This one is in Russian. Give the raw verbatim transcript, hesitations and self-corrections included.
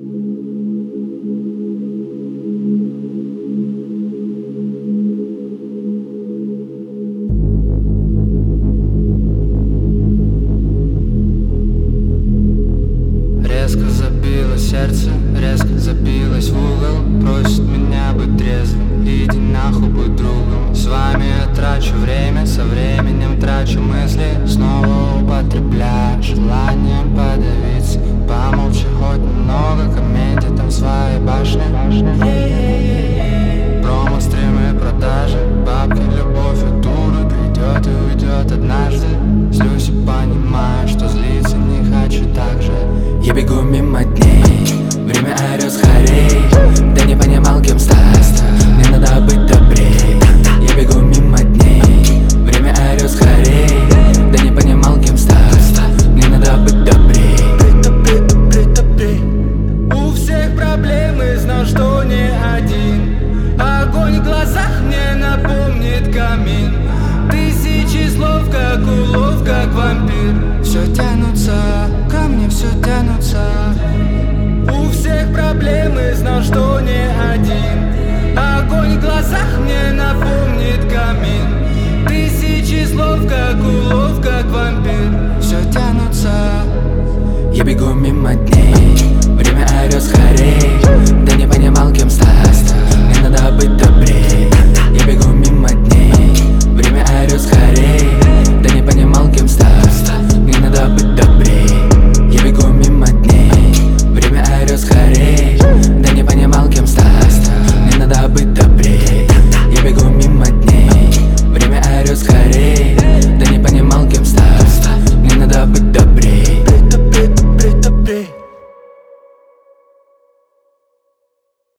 Резко забилось сердце, резко забилось в угол. Просит меня быть трезвым, иди нахуй, будь другом. С вами я трачу время, со временем трачу мысли. Снова употребляю желанием подавиться. Помолчи хоть немного, комедия там в своей башне. Промо, стримы, продажи, бабки, любовь и дура. Придет и уйдет однажды. Злюсь и понимаю, что злиться не хочу так же. Я бегу мимо дней, время орёт скорей. Да не понимал, кем стать, мне надо быть добрей. Я бегу мимо дней, время орёт скорей. Да не понимал, кем стать, мне надо быть добрей. Добрей, добрей, добрей. У всех проблемы, знал, что не один. Огонь в глазах мне напомнит камин. Тысячи слов, как улов, как вампир. Все тянутся, ко мне все тянутся. У всех проблемы, знал, что не один. Огонь в глазах мне напомнит камин. Тысячи слов, как улов, как вампир. Все тянутся. Я бегу мимо дней,